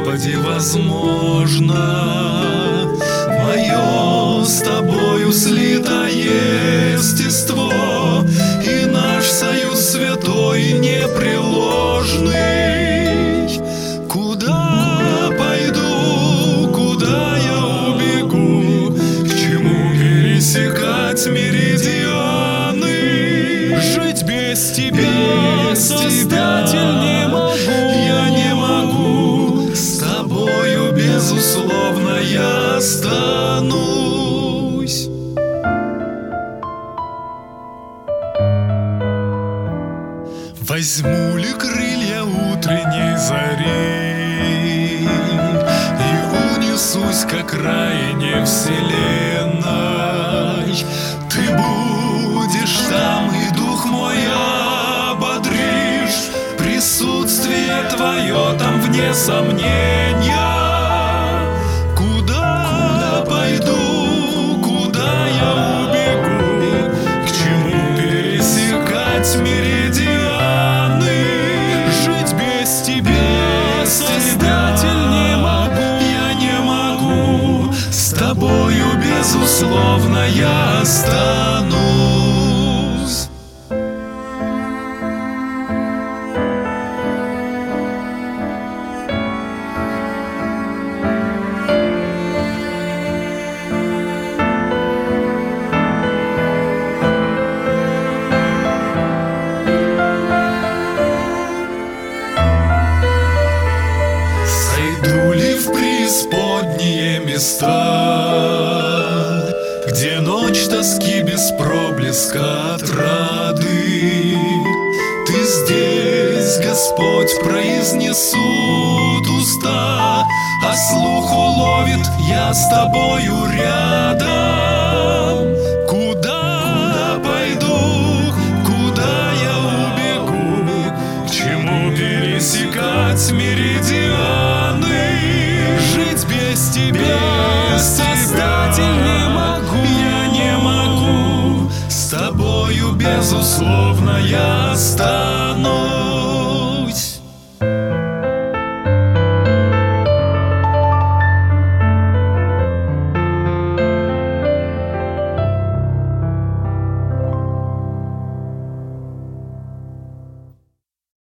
Господи, возможно мое с Тобою слитое естество и наш союз святой непреложный. Куда пойду, куда я убегу, к чему пересекать меридианы? Жить без Тебя, Создатель, не могу. Я не могу, с Тобою, безусловно, я останусь. Возьму ли крылья утренней зари и унесусь к окраине вселенной? Ты будешь там, и дух мой ободришь. Присутствие Твое там вне сомнения. Куда пойду, куда я убегу, к чему пересекать меридианы? Жить без Тебя, Создатель, не могу. Я не могу, с Тобою, безусловно, я останусь. Сойду ли в преисподние места, где ночь тоски без проблеска отрады? Ты здесь, Господь, произнесут уста, а слух уловит: я с Тобою рядом. Куда пойду, куда я убегу, к чему пересекать меридианы? Жить без Тебя, Создатель, не могу. Я не могу, с Тобою, безусловно, я